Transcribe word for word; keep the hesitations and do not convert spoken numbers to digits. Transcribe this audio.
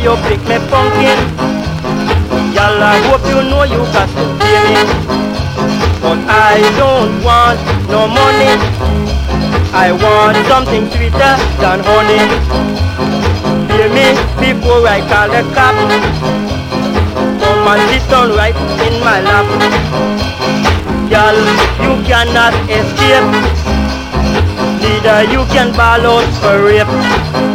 you pick me pumpkin. Y'all, I hope you know you got to pay me. But I don't want no money. I want something sweeter than honey. Pay me before I call the cop. Come and sit down right in my lap. Y'all, you cannot escape. Neither you can ball out for rape.